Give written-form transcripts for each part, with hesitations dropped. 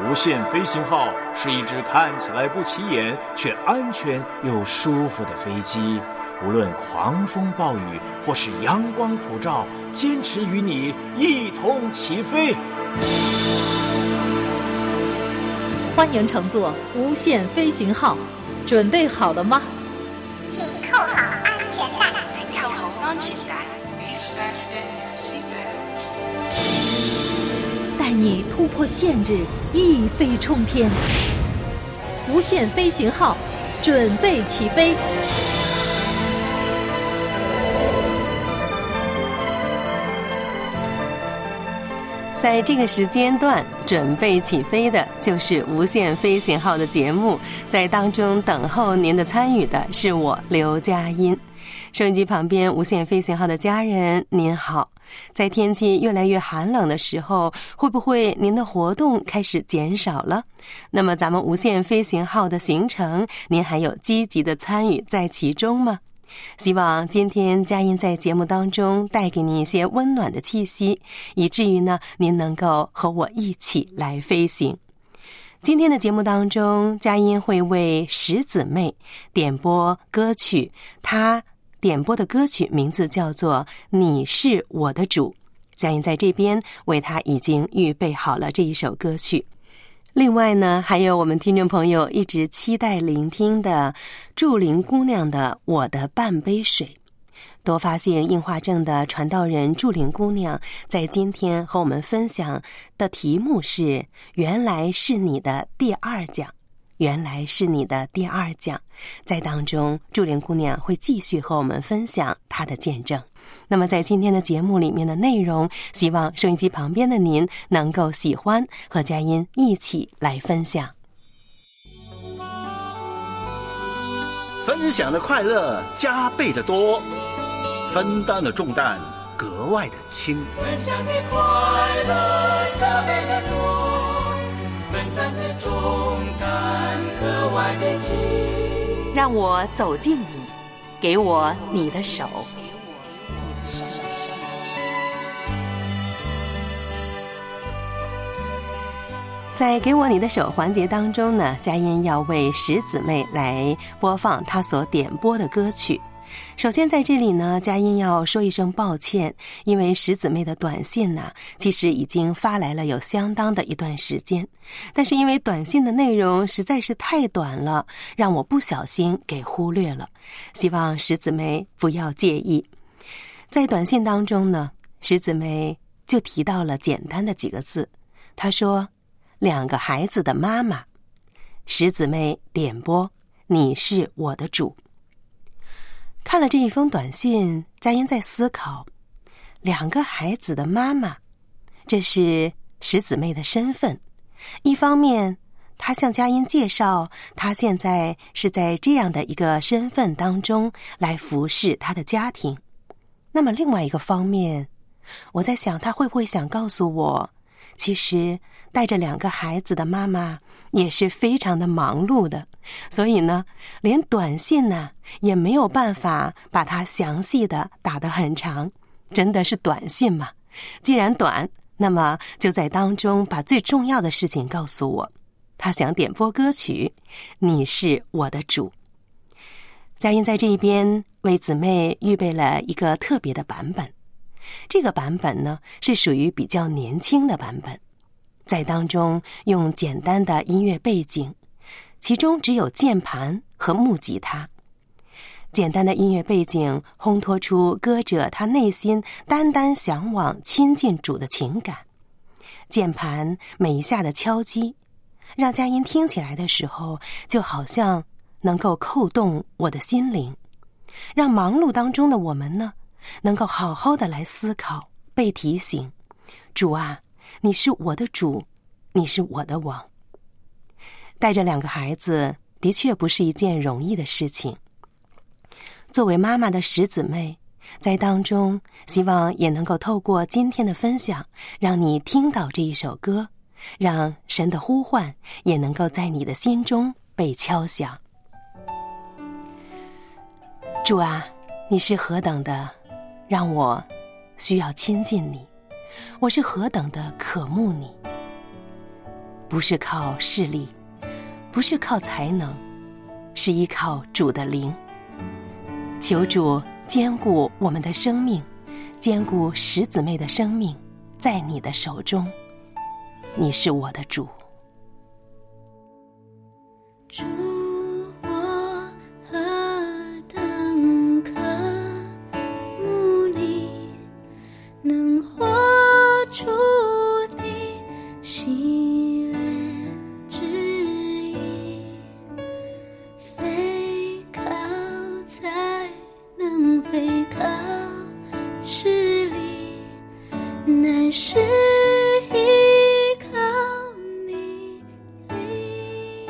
无限飞行号是一只看起来不起眼却安全又舒服的飞机，无论狂风暴雨或是阳光普照，坚持与你一同起飞。 欢迎乘坐无限飞行号，准备好了吗？ 请扣好安全带。 请扣好安全带。 带你突破限制，一飞冲天。无限飞行号，准备起飞。 在这个时间段准备起飞的就是无限飞行号的节目，在当中等候您的参与的是我刘佳音。收音机旁边无限飞行号的家人您好，在天气越来越寒冷的时候，会不会您的活动开始减少了？那么咱们无限飞行号的行程，您还有积极的参与在其中吗？希望今天佳音在节目当中带给您一些温暖的气息，以至于呢您能够和我一起来飞行。今天的节目当中，佳音会为石姊妹点播歌曲，她点播的歌曲名字叫做你是我的主。佳音在这边为她已经预备好了这一首歌曲。另外呢，还有我们听众朋友一直期待聆听的祝玲姑娘的我的半杯水。多发性硬化症的传道人祝玲姑娘在今天和我们分享的题目是原来是你的第二讲。原来是你的第二讲，在当中祝玲姑娘会继续和我们分享她的见证。那么在今天的节目里面的内容，希望收音机旁边的您能够喜欢，和佳音一起来分享。 分享的快乐加倍的多，分担的重担格外的轻。 分享的快乐加倍的多，分担的重担格外的轻。 让我走近你，给我你的手。在给我你的手环节当中呢，佳音要为石姊妹来播放她所点播的歌曲。首先在这里呢，佳音要说一声抱歉，因为石姊妹的短信呢，其实已经发来了有相当的一段时间，但是因为短信的内容实在是太短了，让我不小心给忽略了，希望石姊妹不要介意。在短信当中呢，石姊妹就提到了简单的几个字，她说2个孩子的妈妈。石姊妹点播你是我的主。看了这一封短信，佳音在思考2个孩子的妈妈，这是石姊妹的身份。一方面她向佳音介绍她现在是在这样的一个身份当中来服侍她的家庭，那么另外一个方面，我在想她会不会想告诉我，其实带着2个孩子的妈妈也是非常的忙碌的，所以呢连短信呢也没有办法把它详细的打得很长，真的是短信嘛，既然短，那么就在当中把最重要的事情告诉我，他想点播歌曲你是我的主。佳音在这一边为姊妹预备了一个特别的版本，这个版本呢是属于比较年轻的版本，在当中用简单的音乐背景，其中只有键盘和木吉他。简单的音乐背景烘托出歌者他内心单单向往亲近主的情感。键盘每一下的敲击，让佳音听起来的时候，就好像能够扣动我的心灵，让忙碌当中的我们呢，能够好好的来思考，被提醒，主啊，你是我的主，你是我的王。带着2个孩子的确不是一件容易的事情。作为妈妈的石姊妹，在当中希望也能够透过今天的分享，让你听到这一首歌，让神的呼唤也能够在你的心中被敲响。主啊，你是何等的让我需要亲近你，我是何等的渴慕你。 不是靠势力，不是靠才能，是依靠主的灵。求主坚固我们的生命，坚固十姊妹的生命，在你的手中。你是我的主。 主，我何等渴慕你，能活出你喜悦旨意，非靠才能，非靠势力，乃是依靠你灵，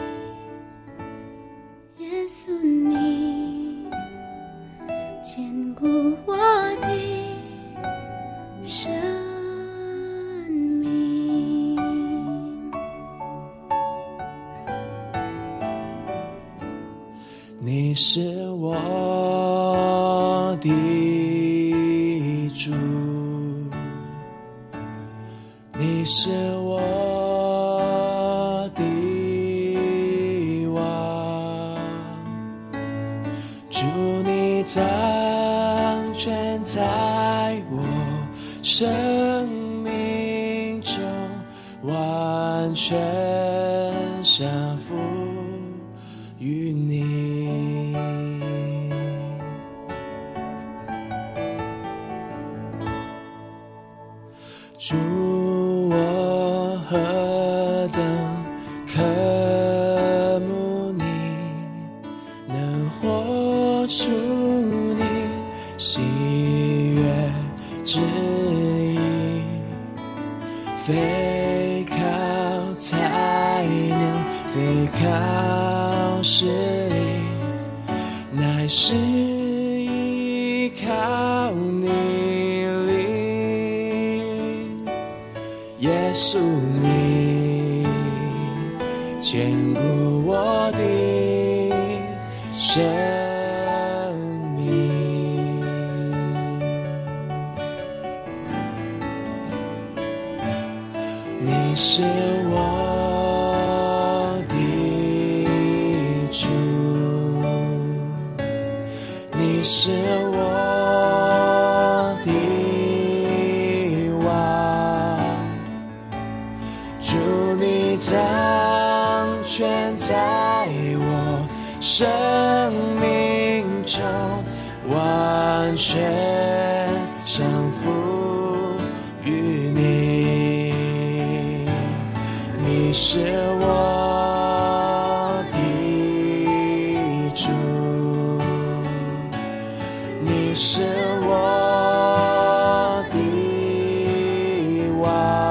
耶稣你坚固我的生命。 你是我的主，你是我的王，主你掌权在我生命中，完全降服于你。主，我何等渴慕你，能活出你喜悦旨意，非靠才能，非靠势力，乃是依靠你灵，耶稣你坚固我的生命。你是我的主，你是我的王，主你掌权在我生命中，完全降服于你。你是我的主，你是我的王，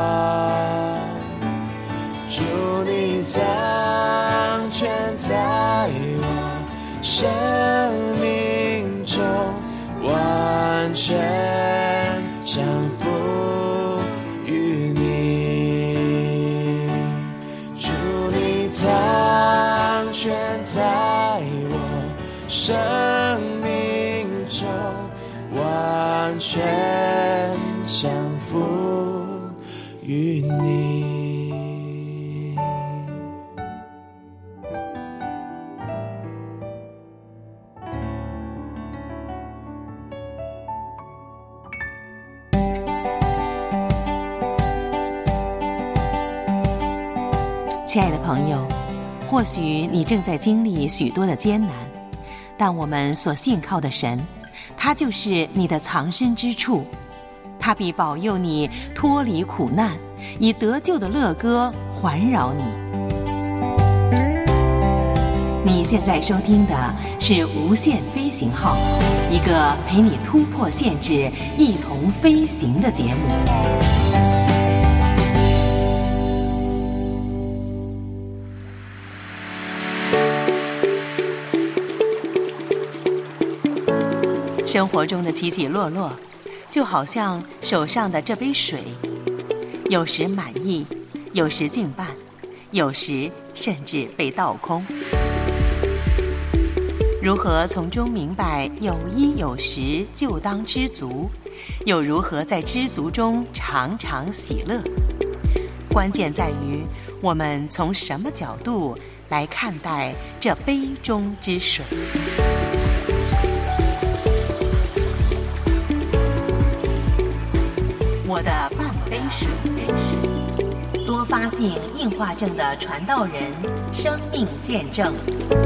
主你掌权在我生命中，完全降服于你。主你掌权在我生命中，完全降服于你。 亲爱的朋友，或许你正在经历许多的艰难，但我们所信靠的神，他就是你的藏身之处，他必保佑你脱离苦难，以得救的乐歌环绕你。你现在收听的是无限飞行号，一个陪你突破限制，一同飞行的节目。生活中的起起落落，就好像手上的这杯水，有时满溢，有时净半，有时甚至被倒空。如何从中明白有衣有食就当知足，又如何在知足中常常喜乐？关键在于我们从什么角度来看待这杯中之水？我的半杯水，多发性硬化症的传道人生命见证。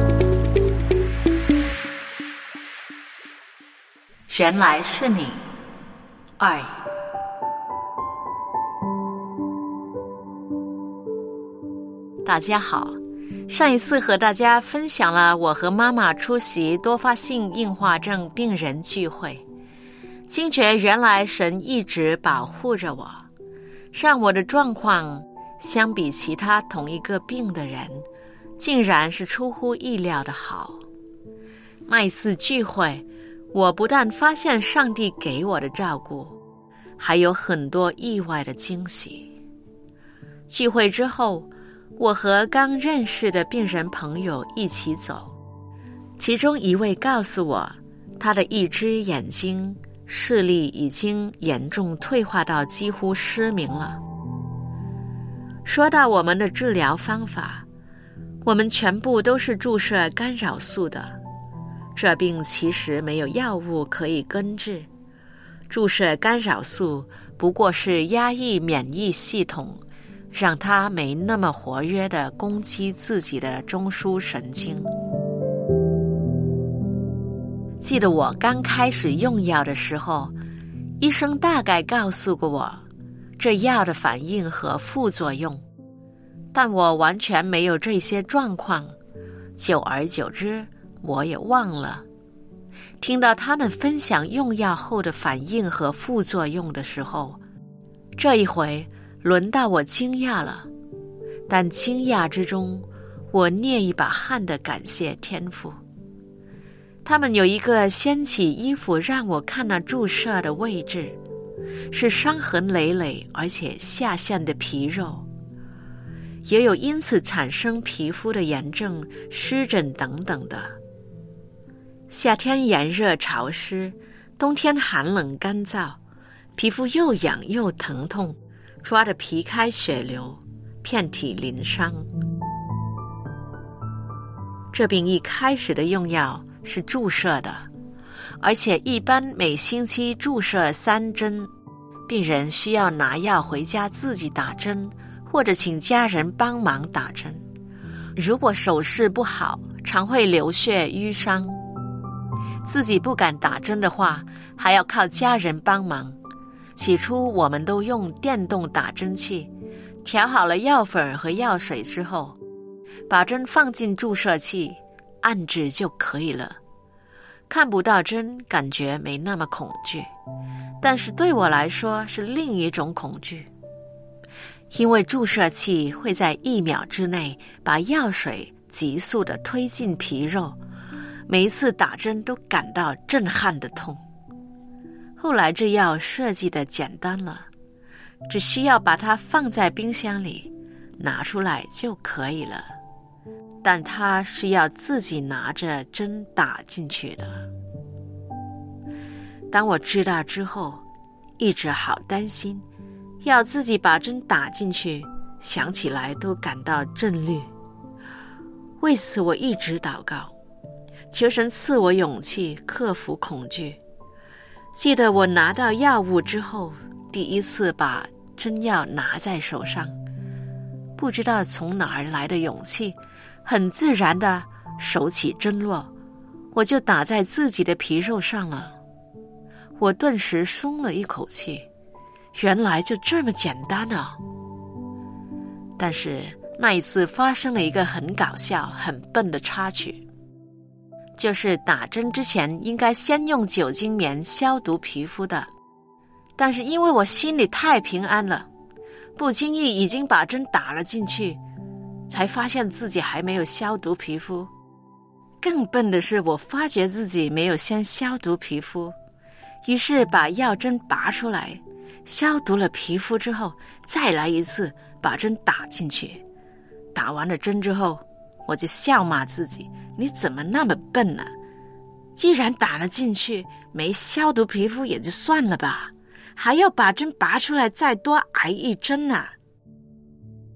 原来是你2。大家好，上一次和大家分享了我和妈妈出席多发性硬化症病人聚会，惊觉原来神一直保护着我，让我的状况相比其他同一个病的人，竟然是出乎意料的好。那一次聚会，我不但发现上帝给我的照顾，还有很多意外的惊喜。聚会之后，我和刚认识的病人朋友一起走，其中一位告诉我，他的一只眼睛视力已经严重退化到几乎失明了。说到我们的治疗方法，我们全部都是注射干扰素的。这病其实没有药物可以根治，注射干扰素不过是压抑免疫系统，让它没那么活跃地攻击自己的中枢神经。记得我刚开始用药的时候，医生大概告诉过我这药的反应和副作用，但我完全没有这些状况，久而久之我也忘了。听到他们分享用药后的反应和副作用的时候，这一回轮到我惊讶了，但惊讶之中，我捏一把汗地感谢天父。他们有一个掀起衣服让我看那注射的位置，是伤痕累累而且下陷的皮肉，也有因此产生皮肤的炎症、湿疹等等的。夏天炎热潮湿，冬天寒冷干燥，皮肤又痒又疼痛，抓得皮开血流，遍体鳞伤。这病一开始的用药是注射的，而且一般每星期注射3针，病人需要拿药回家自己打针，或者请家人帮忙打针。如果手势不好，常会流血淤伤。自己不敢打针的话，还要靠家人帮忙。起初我们都用电动打针器，调好了药粉和药水之后，把针放进注射器，按制就可以了。看不到针，感觉没那么恐惧，但是对我来说是另一种恐惧，因为注射器会在1秒之内把药水急速地推进皮肉，每一次打针都感到震撼的痛。后来这药设计的简单了，只需要把它放在冰箱里，拿出来就可以了。但它是要自己拿着针打进去的。当我知道之后，一直好担心，要自己把针打进去，想起来都感到震虑。为此我一直祷告，求神赐我勇气克服恐惧。记得我拿到药物之后，第一次把针药拿在手上，不知道从哪儿来的勇气，很自然的手起针落，我就打在自己的皮肉上了。我顿时松了一口气，原来就这么简单啊！但是那一次发生了一个很搞笑、很笨的插曲。就是打针之前应该先用酒精棉消毒皮肤的，但是因为我心里太平安了，不经意已经把针打了进去，才发现自己还没有消毒皮肤。更笨的是，我发觉自己没有先消毒皮肤，于是把药针拔出来，消毒了皮肤之后，再来一次把针打进去。打完了针之后，我就笑骂自己，你怎么那么笨呢？既然打了进去，没消毒皮肤也就算了吧，还要把针拔出来再多挨一针啊。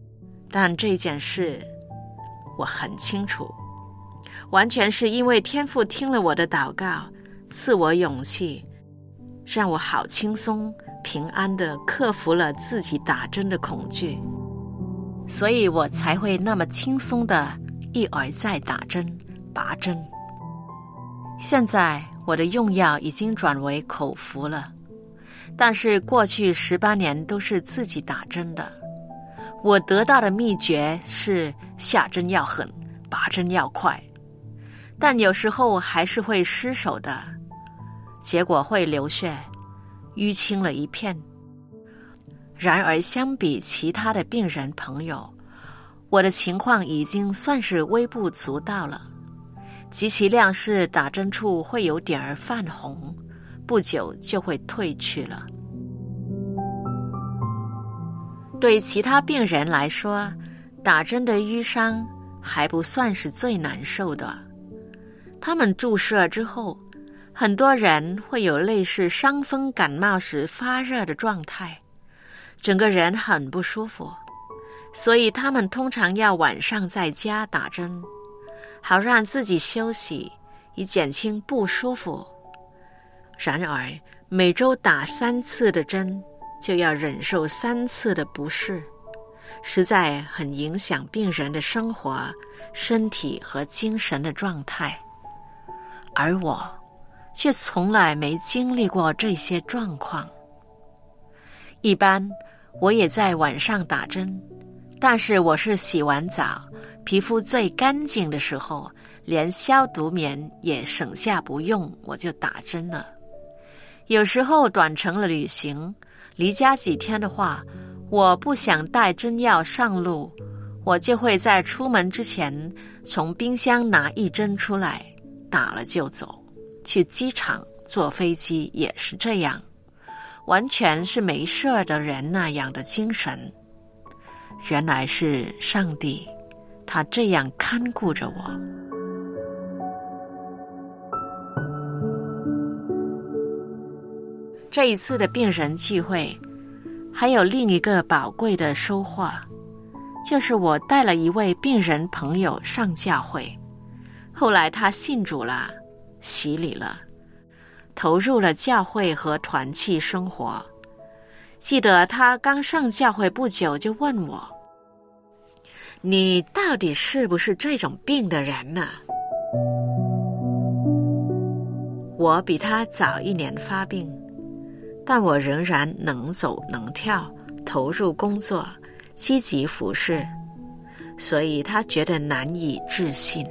但这件事我很清楚，完全是因为天父听了我的祷告，赐我勇气，让我好轻松平安地克服了自己打针的恐惧，所以我才会那么轻松地一而再打针拔针。现在我的用药已经转为口服了，但是过去18年都是自己打针的。我得到的秘诀是下针要狠，拔针要快，但有时候还是会失手的，结果会流血，淤青了一片。然而相比其他的病人朋友，我的情况已经算是微不足道了，极其量是打针处会有点儿泛红，不久就会退去了。对其他病人来说，打针的淤伤还不算是最难受的。他们注射之后，很多人会有类似伤风感冒时发热的状态，整个人很不舒服，所以他们通常要晚上在家打针，好让自己休息，以减轻不舒服。然而每周打3次的针，就要忍受3次的不适，实在很影响病人的生活、身体和精神的状态。而我却从来没经历过这些状况。一般我也在晚上打针，但是我是洗完澡，皮肤最干净的时候，连消毒棉也省下不用，我就打针了。有时候短程的旅行，离家几天的话，我不想带针药上路，我就会在出门之前从冰箱拿1针出来，打了就走。去机场坐飞机也是这样，完全是没事的人那样的精神。原来是上帝，他这样看顾着我。这一次的病人聚会，还有另一个宝贵的收获，就是我带了一位病人朋友上教会，后来他信主了，洗礼了，投入了教会和团契生活。记得他刚上教会不久就问我，你到底是不是这种病的人呢？我比他早1年发病，但我仍然能走能跳，投入工作，积极服侍，所以他觉得难以置信。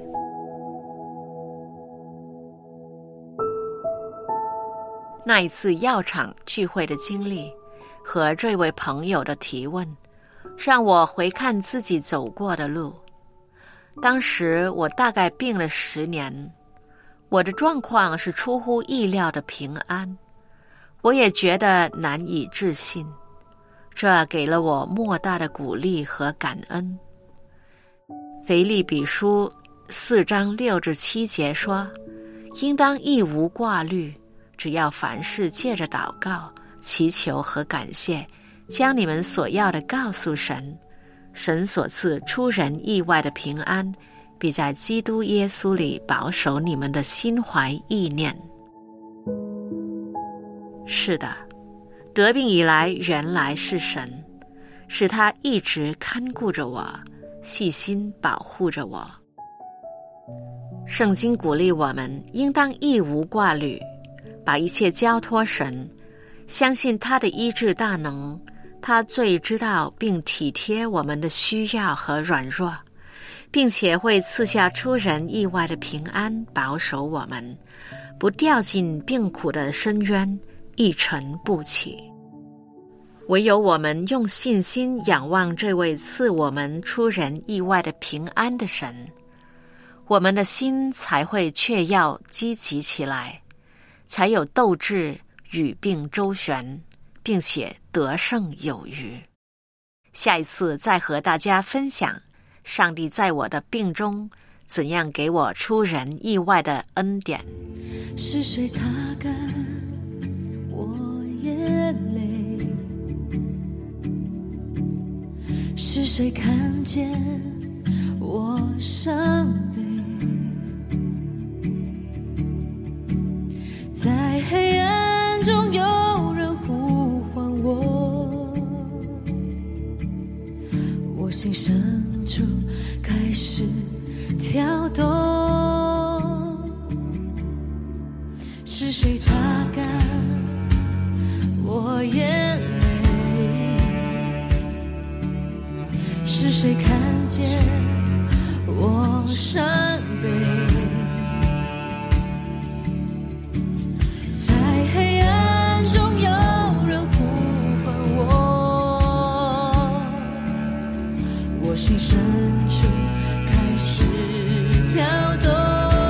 那一次药厂聚会的经历和这位朋友的提问，让我回看自己走过的路。当时我大概病了10年，我的状况是出乎意料的平安，我也觉得难以置信，这给了我莫大的鼓励和感恩。腓立比书4章6至7节说，应当一无挂虑，只要凡事借着祷告、祈求和感谢，将你们所要的告诉神，神所赐出人意外的平安，必在基督耶稣里保守你们的心怀意念。是的，得病以来原来是神，是他一直看顾着我，细心保护着我。圣经鼓励我们应当一无挂虑，把一切交托神，相信他的医治大能，他最知道并体贴我们的需要和软弱，并且会赐下出人意外的平安，保守我们不掉进病苦的深渊，一沉不起。唯有我们用信心仰望这位赐我们出人意外的平安的神，我们的心才会雀跃积极起来，才有斗志与病周旋，并且得胜有余。下一次再和大家分享上帝在我的病中怎样给我出人意外的恩典。 是谁擦干我眼泪？ 是谁看见我伤悲？在黑暗中有人呼唤我，我心深处开始跳动。是谁擦干我眼泪？是谁看见我伤悲？在黑暗中有人呼唤我，我心深处开始跳动。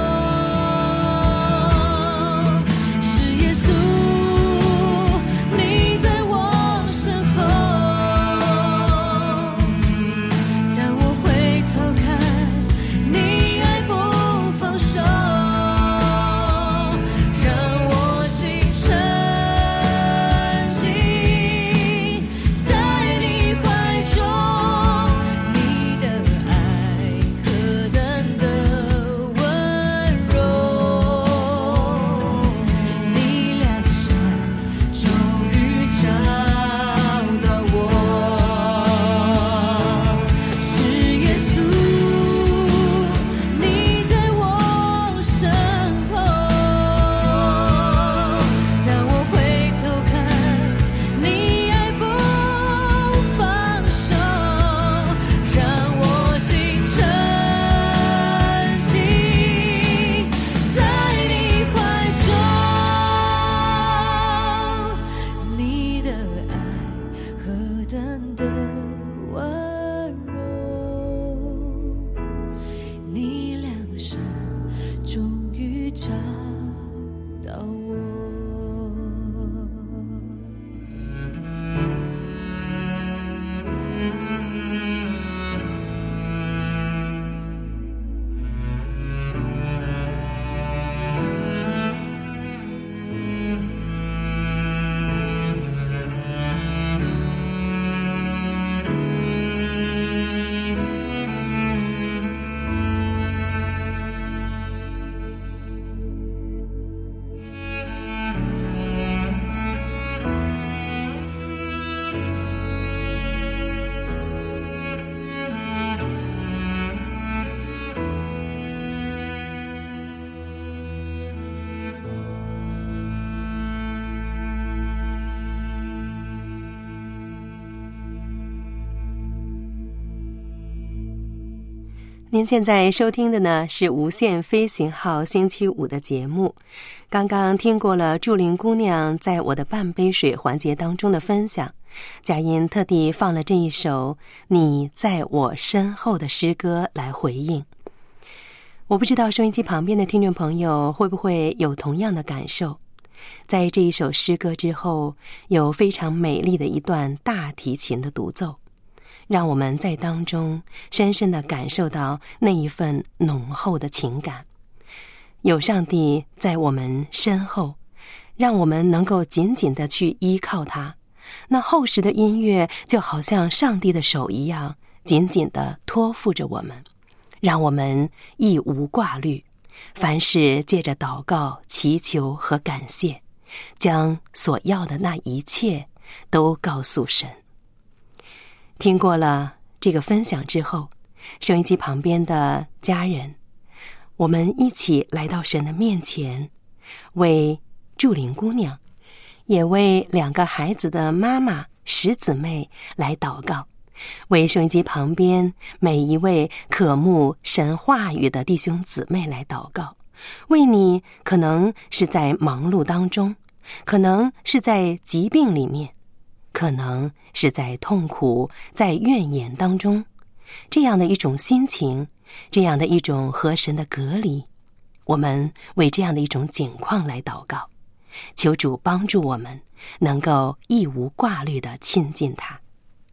您现在收听的呢是无限飞行号星期五的节目。刚刚听过了祝玲姑娘在我的半杯水环节当中的分享，佳音特地放了这一首你在我身后的诗歌来回应。我不知道收音机旁边的听众朋友会不会有同样的感受，在这一首诗歌之后，有非常美丽的一段大提琴的独奏，让我们在当中深深地感受到那一份浓厚的情感。有上帝在我们身后，让我们能够紧紧地去依靠他，那厚实的音乐就好像上帝的手一样，紧紧地托付着我们，让我们亦无挂虑，凡事借着祷告、祈求和感谢，将所要的那一切都告诉神。听过了这个分享之后，收音机旁边的家人，我们一起来到神的面前，为祝玲姑娘，也为2个孩子的妈妈10姊妹来祷告，为收音机旁边每一位渴慕神话语的弟兄姊妹来祷告，为你可能是在忙碌当中，可能是在疾病里面，可能是在痛苦、在怨言当中，这样的一种心情，这样的一种和神的隔离，我们为这样的一种境况来祷告，求主帮助我们能够亦无挂虑地亲近他。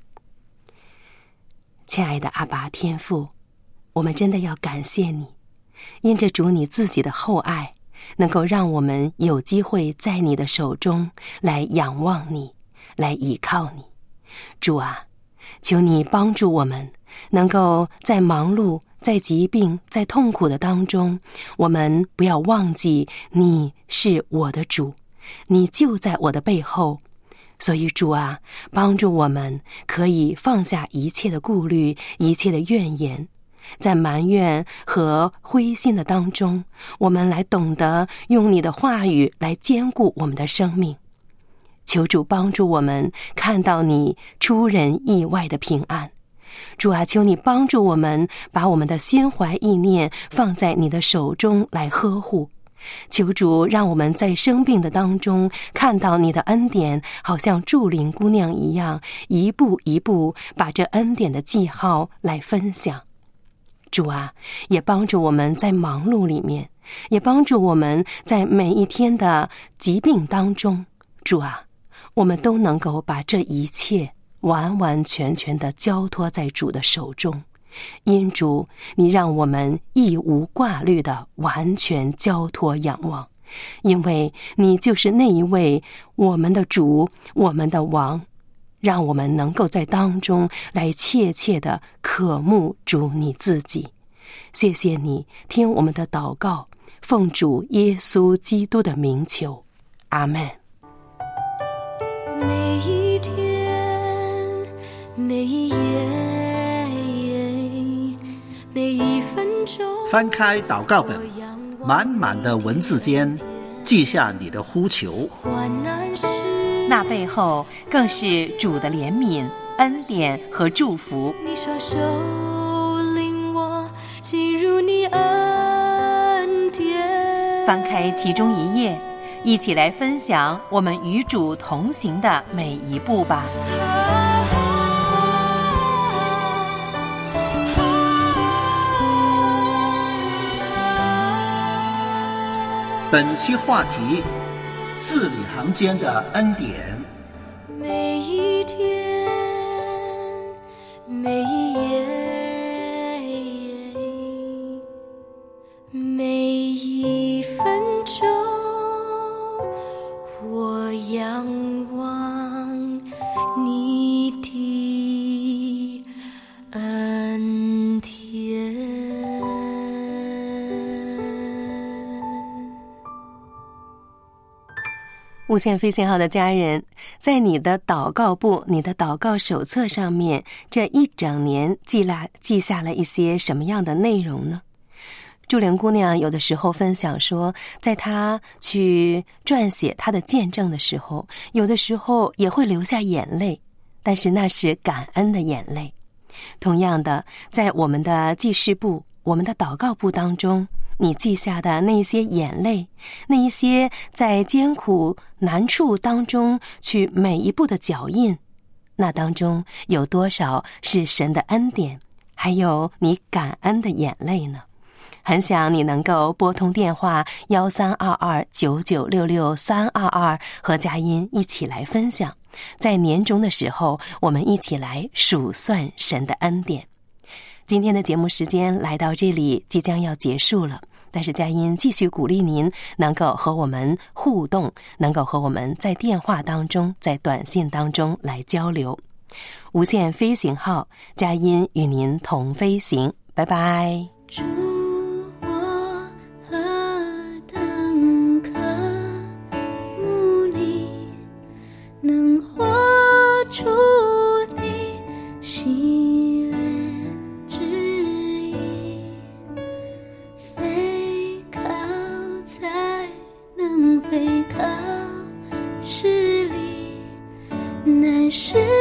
亲爱的阿爸天父，我们真的要感谢你，因着主你自己的厚爱，能够让我们有机会在你的手中来仰望你，来倚靠你。主啊， 求你帮助我们，能够在忙碌、在疾病、在痛苦的当中，我们不要忘记你是我的主，你就在我的背后。所以主啊，帮助我们可以放下一切的顾虑，一切的怨言，在埋怨和灰心的当中，我们来懂得用你的话语来坚固我们的生命。求主帮助我们看到你出人意外的平安。主啊，求你帮助我们把我们的心怀意念放在你的手中来呵护。求主让我们在生病的当中看到你的恩典，好像祝灵姑娘一样，一步一步把这恩典的记号来分享。主啊，也帮助我们在忙碌里面，也帮助我们在每一天的疾病当中。主啊，我们都能够把这一切完完全全的交托在主的手中。因主，你让我们一无挂虑的完全交托仰望，因为你就是那一位我们的主，我们的王，让我们能够在当中来切切的渴慕主你自己。谢谢你听我们的祷告，奉主耶稣基督的名求，阿们。 每一天，每一夜，每一分钟， 翻开祷告本，满满的文字间记下你的呼求， 那背后更是主的怜悯、恩典和祝福。 你双手领我进入你恩典， 翻开其中一页，一起来分享我们与主同行的每一步吧。 本期话题：字里行间的恩典。 每一天，每一夜，每一分钟，我仰望你的恩典。 无限飞行号的家人，在你的祷告簿、你的祷告手册上面，这一整年记下了一些什么样的内容呢？祝灵姑娘有的时候分享说，在她去撰写她的见证的时候，有的时候也会流下眼泪，但是那是感恩的眼泪。同样的，在我们的记事簿、我们的祷告簿当中，你记下的那一些眼泪，那一些在艰苦难处当中去每一步的脚印，那当中有多少是神的恩典，还有你感恩的眼泪呢？很想你能够拨通电话132299662322和佳音一起来分享，在年终的时候，我们一起来数算神的恩典。今天的节目时间来到这里，即将要结束了，但是佳音继续鼓励您能够和我们互动，能够和我们在电话当中、在短信当中来交流。无限飞行号，佳音与您同飞行，拜拜。 祝我何等渴慕你，能活出你喜悦旨意，非靠才能，非靠势力，乃是